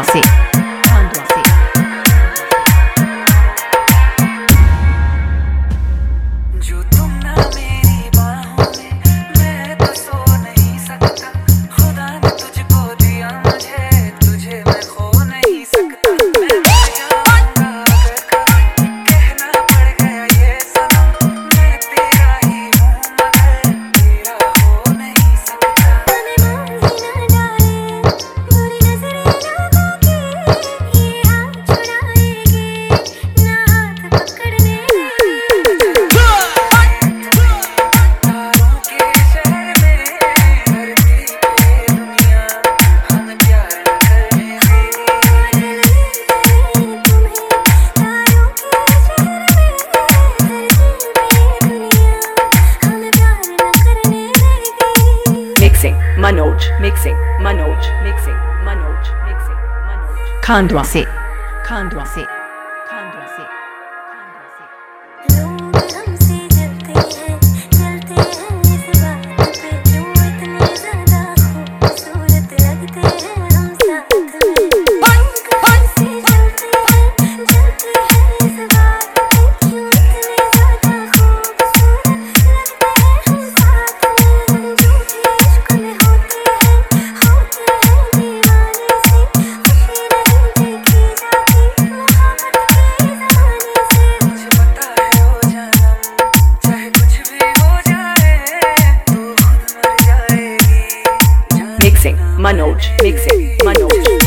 से जो तुम ना मेरी बाहों में, मैं तो सो नहीं सकता। खुदा ने तुझको दिया मुझे, तुझे मैं खो नहीं सकता। मैं मर जाऊंगा अगर कभी कहना पड़ गया ये सनम, मैं तेरा ही हूँ मगर तेरा हो नहीं सकता। Mixing Manoj खांडवा से लोग हमसे जलते हैं इस बात पे, क्यों इतने ज्यादा खूबसूरत लगते हैं हम साथ में। लोग हमसे जलते हैं इस बात पे, क्यों इतने ज्यादा खूबसूरत लगते हैं हम साथ में। झूठे इश्क में होते हैं दीवाने से, खुशी नहीं देखी जाती मोहब्बत के ज़माने से। मुझे पता है हो जानम, चाहे कुछ भी हो जाए तू खुद मर जाएगी। Mixing Manoj